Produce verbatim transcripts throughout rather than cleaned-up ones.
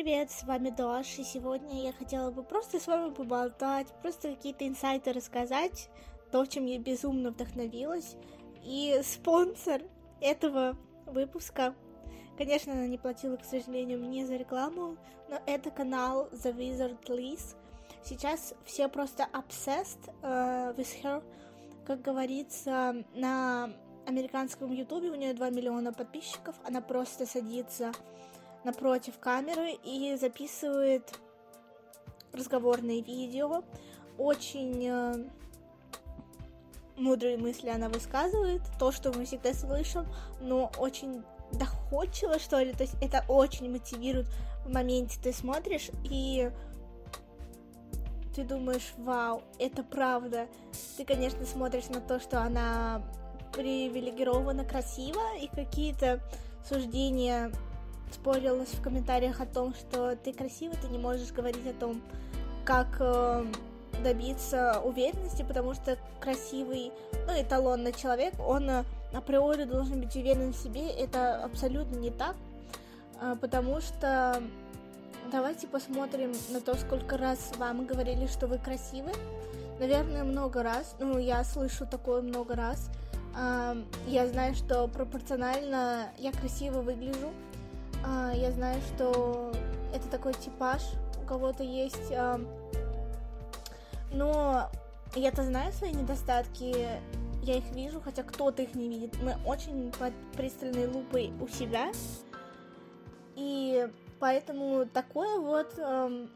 привет, с вами Даш, и сегодня я хотела бы просто с вами поболтать, просто какие-то инсайты рассказать, то, чем я безумно вдохновилась. И спонсор этого выпуска, конечно, она не платила, к сожалению, мне за рекламу, но это канал The Wizard Liz. Сейчас все просто obsessed uh, with her, как говорится, на американском ютубе, у нее два миллиона подписчиков, она просто садится напротив камеры и записывает разговорные видео. Очень э, мудрые мысли она высказывает, то, что мы всегда слышим, но очень доходчиво, что ли, то есть это очень мотивирует. В моменте ты смотришь и ты думаешь: вау, это правда. Ты, конечно, смотришь на то, что она привилегирована, красива, и какие-то суждения спорилась в комментариях о том, что ты красивый, ты не можешь говорить о том, как э, добиться уверенности, потому что красивый, ну, эталонный человек, он э, априори должен быть уверен в себе. Это абсолютно не так, э, потому что давайте посмотрим на то, сколько раз вам говорили, что вы красивы. Наверное, много раз, ну, я слышу такое много раз. Э, я знаю, что пропорционально я красиво выгляжу. Uh, я знаю, что это такой типаж, у кого-то есть, uh, но я-то знаю свои недостатки, я их вижу, хотя кто-то их не видит. Мы очень под пристальной лупой у себя, и поэтому такой вот um,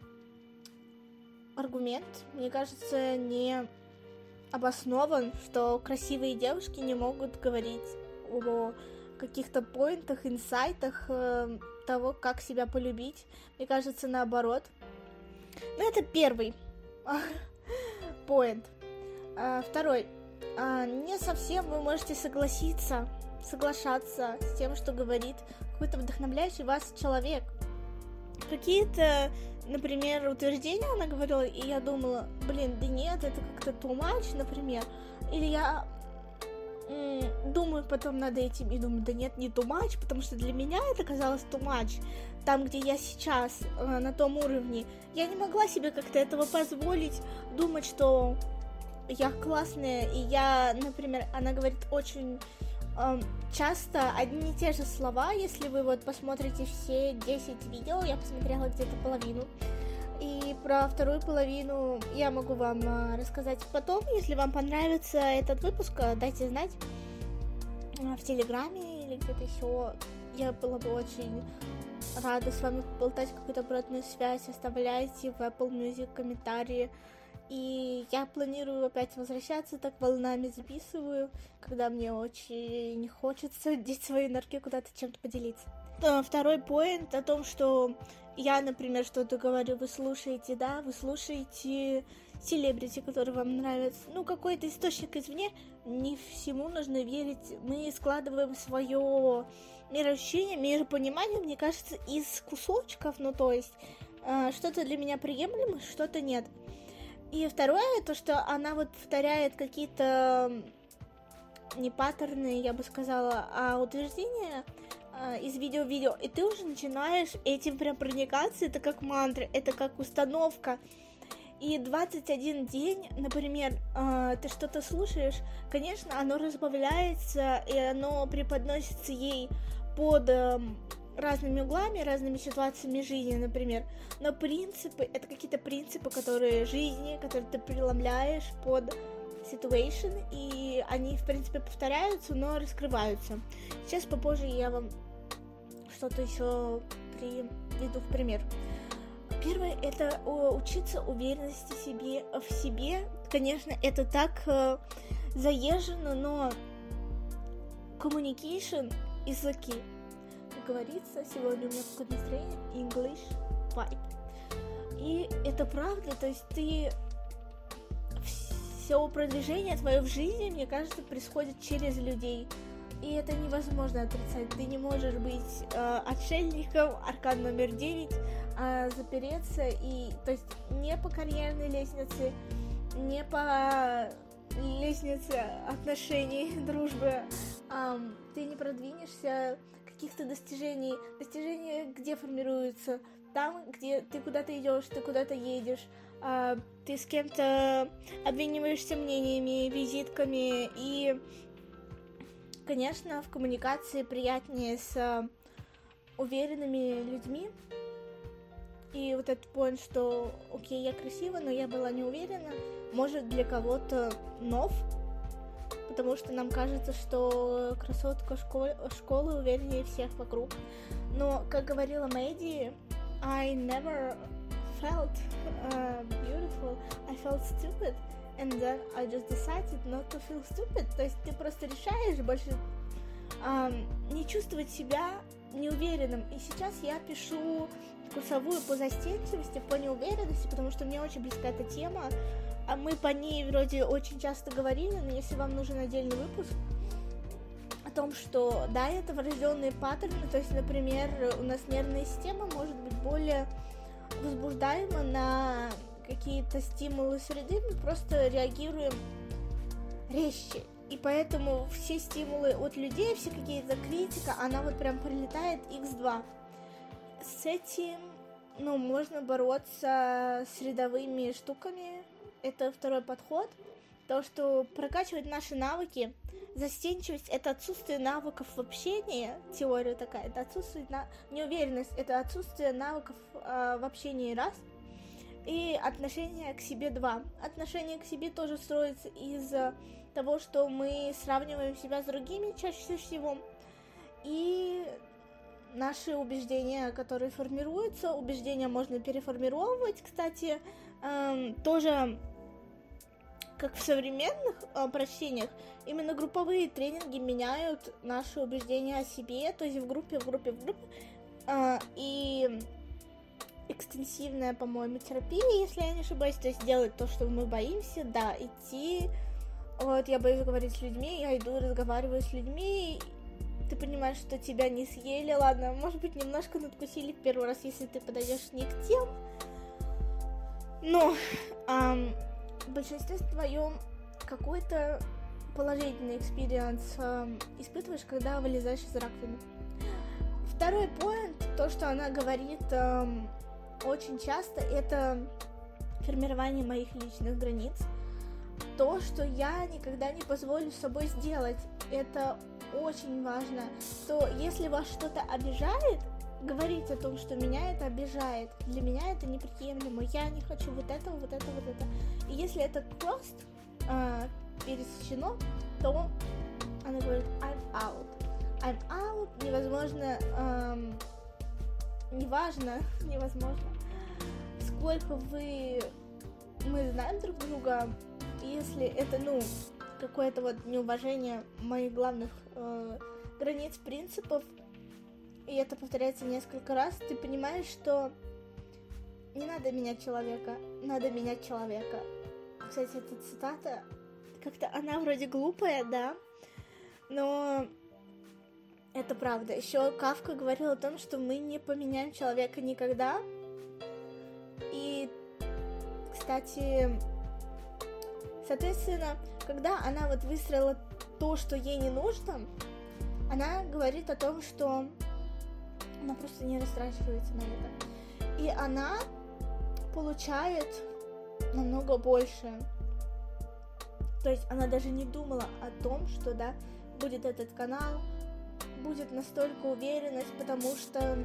аргумент, мне кажется, не обоснован, что красивые девушки не могут говорить о каких-то поинтах, инсайтах э, того, как себя полюбить. Мне кажется, наоборот. Ну, это первый поинт. А, второй. А, не совсем вы можете согласиться, соглашаться с тем, что говорит какой-то вдохновляющий вас человек. Какие-то, например, утверждения она говорила, и я думала: блин, да нет, это как-то too much, например. Или я думаю потом над этим и думаю: да нет, не too much, потому что для меня это казалось too much. Там, где я сейчас, на том уровне, я не могла себе как-то этого позволить, думать, что я классная. И я, например, она говорит очень э, часто одни и те же слова. Если вы вот посмотрите все десять видео, я посмотрела где-то половину, и про вторую половину я могу вам а, рассказать потом. Если вам понравится этот выпуск, дайте знать в Телеграме или где-то еще. Я была бы очень рада с вами поболтать, какую-то обратную связь. Оставляйте в Apple Music комментарии. И я планирую опять возвращаться, так волнами записываю, когда мне очень хочется деть свои энергии куда-то, чем-то поделиться. Второй поинт о том, что я, например, что-то говорю, вы слушаете, да, вы слушаете селебрити, которые вам нравятся, ну, какой-то источник извне. Не всему нужно верить. Мы складываем свое мироощущение, миропонимание, мне кажется, из кусочков, ну, то есть э, что-то для меня приемлемо, что-то нет. И второе, то, что она вот повторяет какие-то не паттерны, я бы сказала, а утверждения из видео в видео, и ты уже начинаешь этим прям проникаться. Это как мантра, это как установка. И двадцать один день, например, ты что-то слушаешь, конечно, оно разбавляется, и оно преподносится ей под разными углами, разными ситуациями жизни, например. Но принципы, это какие-то принципы, которые жизни, которые ты преломляешь под situation, и они, в принципе, повторяются, но раскрываются. Сейчас попозже я вам что-то еще приведу в пример. Первое — это учиться уверенности себе, в себе. Конечно, это так э, заезжено, но communication is the key. Как говорится, сегодня у меня какое-то настроение English vibe. И это правда, то есть ты все продвижение твое в жизни, мне кажется, происходит через людей. И это невозможно отрицать. Ты не можешь быть э, отшельником, аркан номер девять, э, запереться. И, то есть, не по карьерной лестнице, не по лестнице отношений, дружбы. Э, ты не продвинешься каких-то достижений. Достижения где формируются? там, где ты куда-то идешь, ты куда-то едешь, э, ты с кем-то обмениваешься мнениями, визитками, и, конечно, в коммуникации приятнее с уверенными людьми. И вот этот point, что окей, я красива, но я была не уверена, может для кого-то нов, потому что нам кажется, что красотка школы, школы увереннее всех вокруг. Но, как говорила Мэдди, I never felt uh, beautiful, I felt stupid, and then I just decided not to feel stupid. То есть ты просто решаешь больше um, не чувствовать себя неуверенным. И сейчас я пишу курсовую по застенчивости, по неуверенности, потому что мне очень близка эта тема, а мы по ней вроде очень часто говорили, но если вам нужен отдельный выпуск о том, что да, это врожденные паттерны, то есть, например, у нас нервная система может быть более возбуждаема на какие-то стимулы среды, мы просто реагируем резче. И поэтому все стимулы от людей, все какие-то критика, она вот прям прилетает икс два. С этим, ну, можно бороться с рядовыми штуками. Это второй подход. То, что прокачивать наши навыки. Застенчивость — это отсутствие навыков в общении. Теория такая. Это отсутствие на... неуверенность. Это отсутствие навыков э, в общении раз. И отношение к себе два. Отношение к себе тоже строится из того, что мы сравниваем себя с другими чаще всего. И наши убеждения, которые формируются, убеждения можно переформировать, кстати, эм, тоже, как в современных э, прочтениях, именно групповые тренинги меняют наши убеждения о себе, то есть в группе, в группе, в группе, э, и экстенсивная, по-моему, терапия, если я не ошибаюсь, то есть делать то, что мы боимся, да, идти, вот, я боюсь говорить с людьми, я иду, разговариваю с людьми, ты понимаешь, что тебя не съели, ладно, может быть, немножко надкусили в первый раз, если ты подойдешь не к тем, но эм, в большинстве своем какой-то положительный экспириенс эм, испытываешь, когда вылезаешь из раковины. Второй поинт, то, что она говорит эм, очень часто, это формирование моих личных границ. То, что я никогда не позволю с собой сделать, это очень важно, что если вас что-то обижает, говорить о том, что меня это обижает, для меня это неприемлемо, я не хочу вот этого, вот это, вот это. И если это crossed, э, пересечено, то она говорит I'm out. I'm out, невозможно, эм, неважно, невозможно, сколько вы, мы знаем друг друга, если это, ну, какое-то вот неуважение моих главных э, границ, принципов, и это повторяется несколько раз, ты понимаешь, что не надо менять человека, надо менять человека. Кстати, эта цитата, как-то она вроде глупая, да, но это правда. Еще Кафка говорил о том, что мы не поменяем человека никогда. И, кстати, соответственно, когда она вот выстроила то, что ей не нужно, она говорит о том, что она просто не растрачивается на это. И она получает намного больше. То есть она даже не думала о том, что, да, будет этот канал, будет настолько уверенность, потому что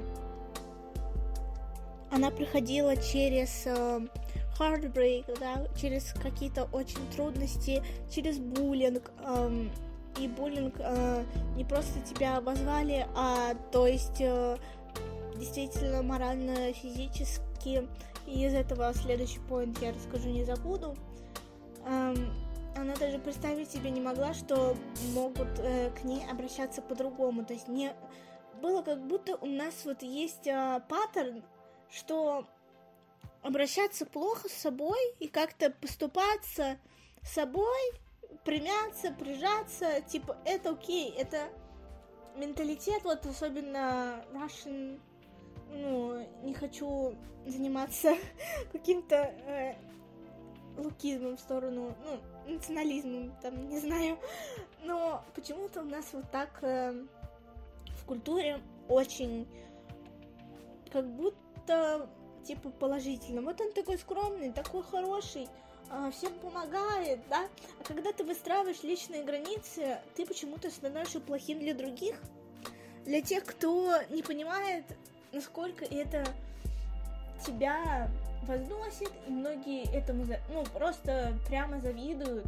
она проходила через э, heartbreak, да, через какие-то очень трудности, через буллинг. Э, и буллинг э, не просто тебя обозвали, а то есть э, действительно морально, физически. И из этого следующий поинт я расскажу, не забуду. Э, она даже представить себе не могла, что могут э, к ней обращаться по-другому. То есть не было как будто у нас вот есть э, паттерн, что обращаться плохо с собой и как-то поступаться с собой, примяться, прижаться, типа, это окей, это менталитет, вот особенно Russian, ну, не хочу заниматься каким-то э, лукизмом в сторону, ну, национализмом, там, не знаю, но почему-то у нас вот так э, в культуре очень, как будто как-то, типа, положительно. Вот он такой скромный, такой хороший, всем помогает, да? А когда ты выстраиваешь личные границы, ты почему-то становишься плохим для других, для тех, кто не понимает, насколько это тебя возносит, и многие этому, ну, просто прямо завидуют.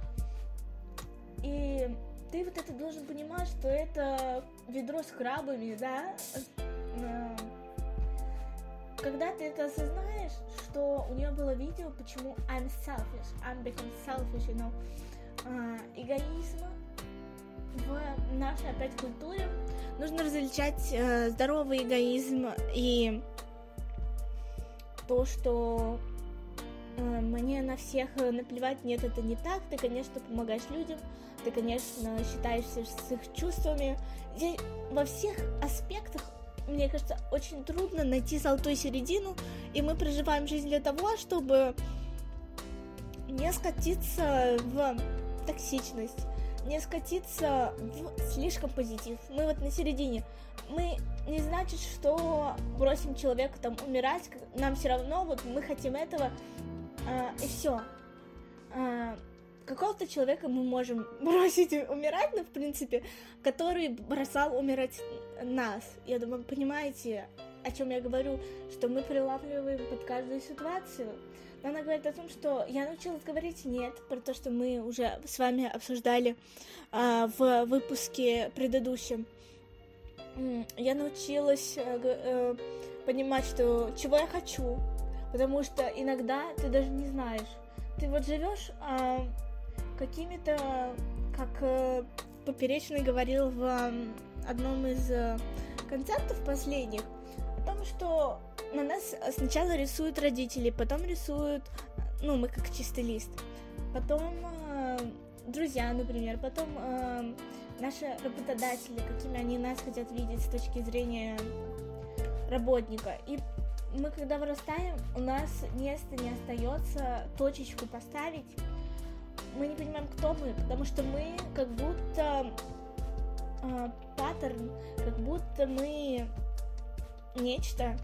И ты вот это должен понимать, что это ведро с крабами, да? Когда ты это осознаешь, что у нее было видео, почему I'm selfish, I'm become selfish, you know, uh, эгоизма в нашей опять культуре. Нужно различать uh, здоровый эгоизм и то, что uh, мне на всех наплевать. Нет, это не так. Ты, конечно, помогаешь людям, ты, конечно, считаешься с их чувствами. Здесь во всех аспектах, мне кажется, очень трудно найти золотую середину, и мы проживаем жизнь для того, чтобы не скатиться в токсичность, не скатиться в слишком позитив. Мы вот на середине. Мы не значит, что бросим человека там умирать, нам все равно, вот мы хотим этого, а, и все. А, какого-то человека мы можем бросить умирать, ну, в принципе, который бросал умирать нас. Я думаю, понимаете, о чем я говорю, что мы прилавливаем под каждую ситуацию. Но она говорит о том, что я научилась говорить «нет», про то, что мы уже с вами обсуждали а, в выпуске предыдущем. Я научилась а, а, понимать, что чего я хочу, потому что иногда ты даже не знаешь. Ты вот живешь а, какими-то, как а, Поперечный говорил в а, одном из а, концертов последних, о том, что на нас сначала рисуют родители, потом рисуют, ну, мы как чистый лист, потом э, друзья, например, потом э, наши работодатели, какими они нас хотят видеть с точки зрения работника. И мы, когда вырастаем, у нас места не остается точечку поставить. Мы не понимаем, кто мы, потому что мы как будто э, паттерн, как будто мы нечто,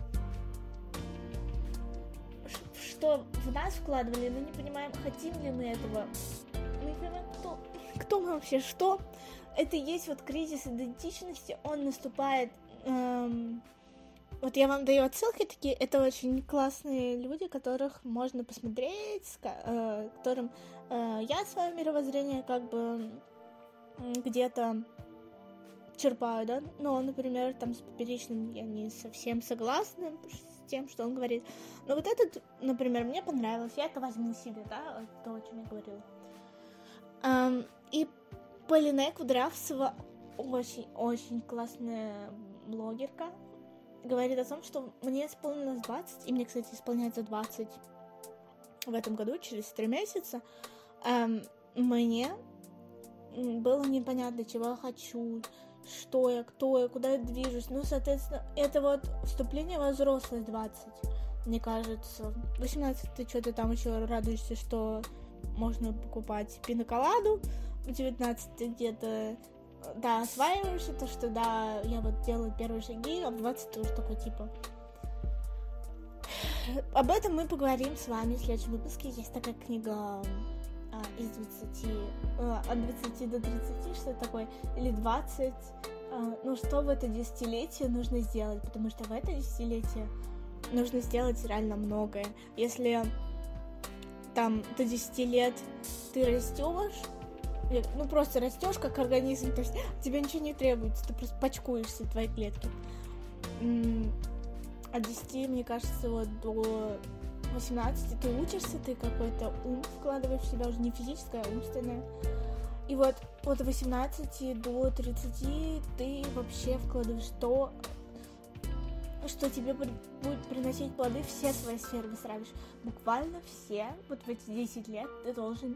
что в нас вкладывали, но не понимаем, хотим ли мы этого. Мы не понимаем, кто, кто мы вообще, что. Это и есть вот кризис идентичности, он наступает. Эм, вот я вам даю отсылки такие, это очень классные люди, которых можно посмотреть, с э, которым э, я свое мировоззрение как бы где-то черпаю, да, но, например, там с Поперечным я не совсем согласна с тем, что он говорит, но вот этот, например, мне понравилось, я это возьму себе, да, то, о чем я говорила. Um, и Полине Кудрявцева, очень-очень классная блогерка, говорит о том, что мне исполнилось двадцать, и мне, кстати, исполняется двадцать в этом году, через три месяца, um, мне было непонятно, чего я хочу, что я, кто я, куда я движусь. Ну, соответственно, это вот вступление во взрослость двадцать, мне кажется. восемнадцать ты что-то там еще радуешься, что можно покупать пиноколаду. В девятнадцать ты где-то, да, осваиваешься, то, что, да, я вот делаю первые шаги, а в двадцать ты уже такой, типа... Об этом мы поговорим с вами в следующем выпуске. Есть такая книга... из двадцати, от двадцати до тридцати, что такое, или двадцать, ну что в это десятилетие нужно сделать, потому что в это десятилетие нужно сделать реально многое. Если там до десяти лет ты растешь, ну просто растешь как организм, то есть тебе ничего не требуется, ты просто пачкуешься, твои клетки. От десяти, мне кажется, вот до восемнадцати ты учишься, ты какой-то ум вкладываешь в себя, уже не физическое, а умственное. И вот от восемнадцати до тридцати ты вообще вкладываешь то, что тебе будет приносить плоды, все свои сферы выстраиваешь. Буквально все. Вот в эти десять лет ты должен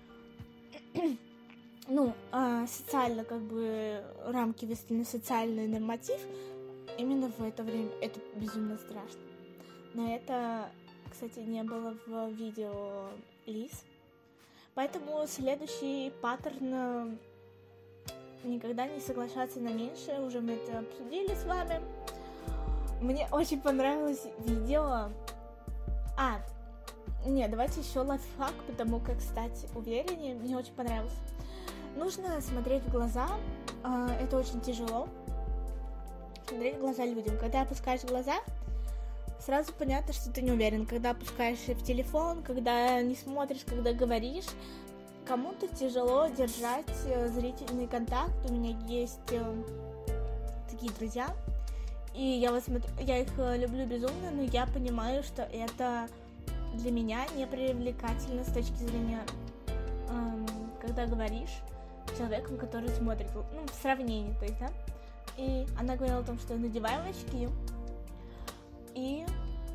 ну, социально как бы рамки выстроены, социальный норматив. Именно в это время это безумно страшно. Но это, кстати, не было в видео Лиз. Поэтому следующий паттерн — никогда не соглашаться на меньшее. Уже мы это обсудили с вами. Мне очень понравилось видео. А, не, давайте еще лайфхак, потому как стать увереннее. Мне очень понравилось. Нужно смотреть в глаза. Это очень тяжело. Смотреть в глаза людям. Когда опускаешь глаза, сразу понятно, что ты не уверен. Когда опускаешь в телефон, когда не смотришь, когда говоришь, кому-то тяжело держать зрительный контакт. У меня есть такие друзья, и я вот смотрю, я их люблю безумно, но я понимаю, что это для меня не привлекательно с точки зрения, эм, когда говоришь с человеком, который смотрит, ну, в сравнении, то есть, да. И она говорила о том, что надеваем очки и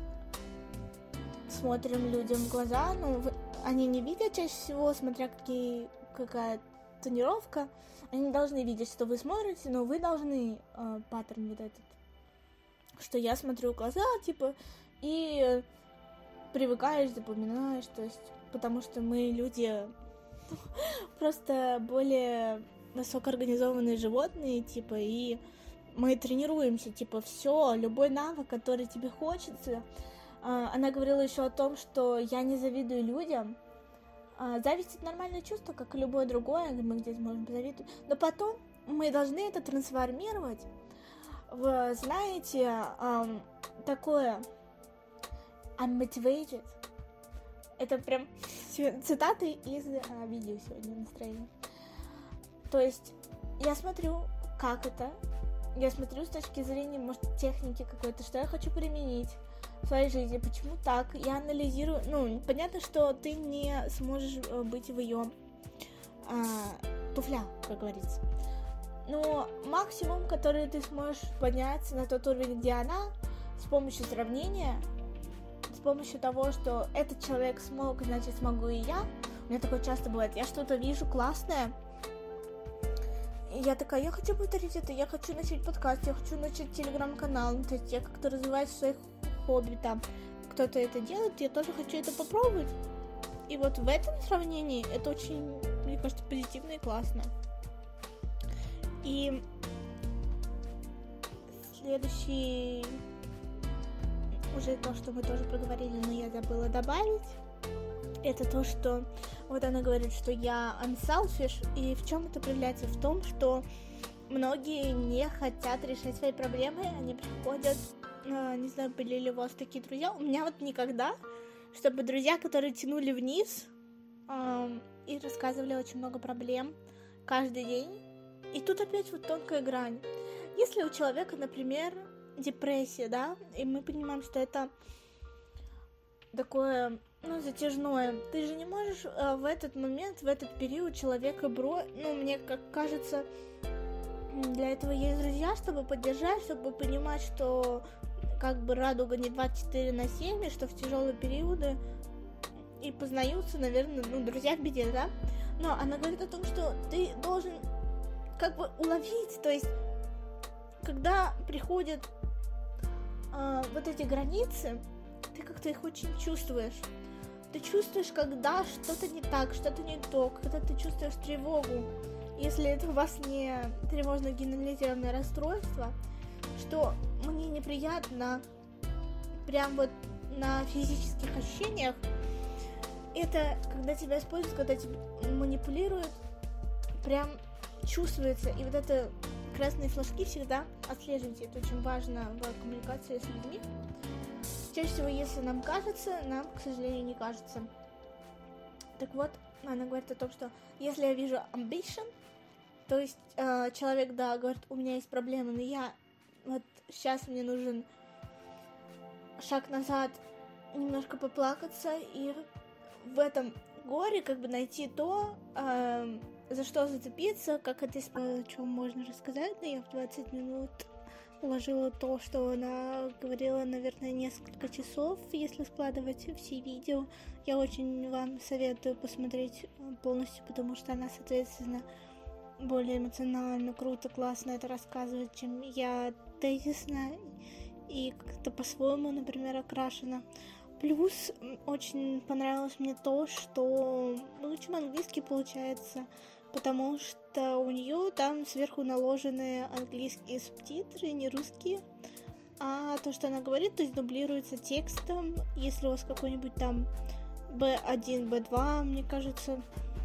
смотрим людям в глаза, ну, они не видят чаще всего, смотря какие, какая тонировка, они не должны видеть, что вы смотрите, но вы должны э, паттерн вот этот, что я смотрю в глаза, типа, и привыкаешь, запоминаешь, то есть, потому что мы люди просто более высокоорганизованные животные, типа, и мы тренируемся, типа, все, любой навык, который тебе хочется. Она говорила еще о том, что я не завидую людям. Зависть — это нормальное чувство, как и любое другое, мы здесь можем позавидовать. Но потом мы должны это трансформировать в, знаете, такое I'm motivated. Это прям цитаты из а, видео сегодня настроения. То есть я смотрю, как это. Я смотрю с точки зрения, может, техники какой-то, что я хочу применить в своей жизни, почему так. Я анализирую. Ну, понятно, что ты не сможешь быть в ее а, туфлях, как говорится. Но максимум, который ты сможешь подняться на тот уровень, где она, с помощью сравнения, с помощью того, что этот человек смог, значит, смогу и я. У меня такое часто бывает. Я что-то вижу классное, и я такая, я хочу повторить это, я хочу начать подкаст, я хочу начать телеграм-канал. То есть я как-то развиваюсь в своих хобби, там кто-то это делает, я тоже хочу это попробовать. И вот в этом сравнении это очень, мне кажется, позитивно и классно. И следующий... уже то, что мы тоже проговорили, но я забыла добавить, это то, что вот она говорит, что я unselfish, и в чем это проявляется? В том, что многие не хотят решать свои проблемы, они приходят, не знаю, были ли у вас такие друзья, у меня вот никогда, чтобы друзья, которые тянули вниз и рассказывали очень много проблем каждый день, и тут опять вот тонкая грань. Если у человека, например, депрессия, да, и мы понимаем, что это такое, ну, затяжное. Ты же не можешь э, в этот момент, в этот период человека бро... Ну, мне как кажется, для этого есть друзья, чтобы поддержать, чтобы понимать, что как бы радуга не двадцать четыре на семь, и что в тяжелые периоды и познаются, наверное, ну, друзья в беде, да? Но она говорит о том, что ты должен как бы уловить, то есть когда приходят э, вот эти границы, ты как-то их очень чувствуешь. Ты чувствуешь, когда что-то не так, что-то не то, когда ты чувствуешь тревогу. Если это у вас не тревожно-генерализированное расстройство, что мне неприятно прям вот на физических ощущениях, это когда тебя используют, когда тебя манипулируют, прям чувствуется. И вот это красные флажки всегда отслеживайте. Это очень важно в коммуникации с людьми. Чаще всего, если нам кажется, нам, к сожалению, не кажется. Так вот, она говорит о том, что если я вижу ambition, то есть э, человек, да, говорит, у меня есть проблемы, но я вот сейчас мне нужен шаг назад, немножко поплакаться и в этом горе как бы найти то, э, за что зацепиться, как это использовать, о чем можно рассказать, но я в двадцать минут уложила то, что она говорила, наверное, несколько часов, если складывать все видео. Я очень вам советую посмотреть полностью, потому что она, соответственно, более эмоционально, круто, классно это рассказывает, чем я тезисно и как-то по-своему, например, окрашена. Плюс очень понравилось мне то, что мы учим английский, получается, потому что у нее там сверху наложены английские субтитры, не русские. А то, что она говорит, то есть дублируется текстом. Если у вас какой-нибудь там би один, би два, мне кажется,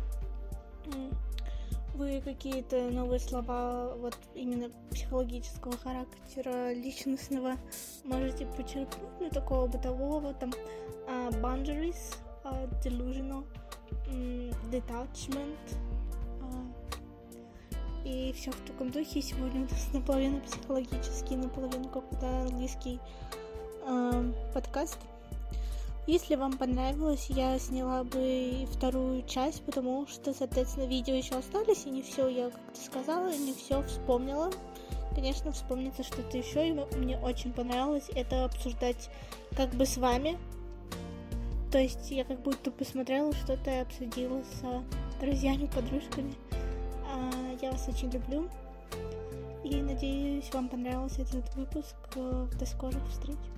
вы какие-то новые слова вот именно психологического характера, личностного можете почерпнуть, ну, такого бытового, там, uh, boundaries, uh, delusional, um, detachment, uh, и все в таком духе. Сегодня у нас наполовину психологический, наполовину какой-то английский uh, подкаст. Если вам понравилось, я сняла бы вторую часть, потому что, соответственно, видео еще остались, и не все я как-то сказала, и не все вспомнила. Конечно, вспомнится что-то еще, и мне очень понравилось это обсуждать как бы с вами. То есть я как будто посмотрела что-то и обсудила с друзьями, подружками. Я вас очень люблю, и надеюсь, вам понравился этот выпуск. До скорых встреч!